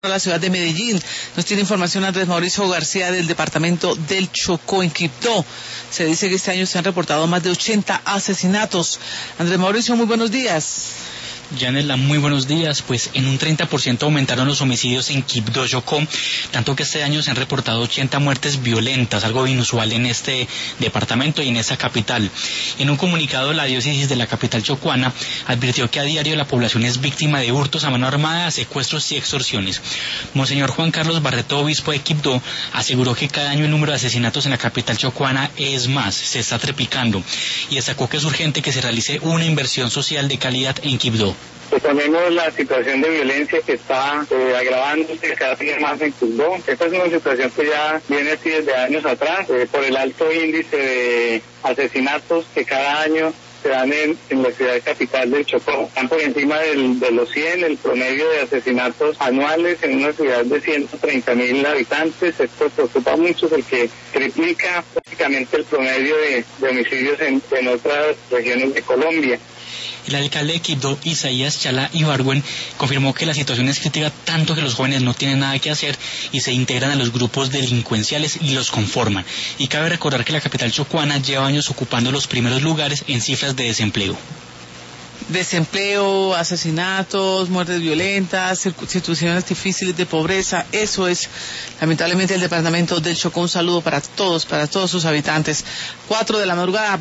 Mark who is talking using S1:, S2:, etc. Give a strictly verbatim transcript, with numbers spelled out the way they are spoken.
S1: a la ciudad de Medellín. Nos tiene información Andrés Mauricio García del departamento del Chocó, en Quibdó. Se dice que este año se han reportado más de ochenta asesinatos. Andrés Mauricio, muy buenos días.
S2: Yanela, muy buenos días. Pues en un treinta por ciento aumentaron los homicidios en Quibdó, Chocó, tanto que este año se han reportado ochenta muertes violentas, algo inusual en este departamento y en esta capital. En un comunicado, la diócesis de la capital chocuana advirtió que a diario la población es víctima de hurtos a mano armada, secuestros y extorsiones. Monseñor Juan Carlos Barreto, obispo de Quibdó, aseguró que cada año el número de asesinatos en la capital chocuana es más, se está triplicando, y destacó que es urgente que se realice una inversión social de calidad en Quibdó.
S3: Pues tenemos la situación de violencia que está eh, agravándose cada día más en Quibdó. Esta es una situación que ya viene así desde años atrás, eh, por el alto índice de asesinatos que cada año se dan en, en la ciudad capital del Chocó. Están por encima del, de los cien, el promedio de asesinatos anuales en una ciudad de ciento treinta mil habitantes. Esto preocupa mucho porque triplica prácticamente el promedio de, de homicidios en, en otras regiones de Colombia.
S2: El alcalde de Quibdó, Isaías Chalá Ibargüen, confirmó que la situación es crítica tanto que los jóvenes no tienen nada que hacer y se integran a los grupos delincuenciales y los conforman. Y cabe recordar que la capital chocuana lleva años ocupando los primeros lugares en cifras de desempleo.
S1: Desempleo, asesinatos, muertes violentas, situaciones difíciles de pobreza, eso es lamentablemente el departamento del Chocó. Un saludo para todos, para todos sus habitantes. Cuatro de la madrugada.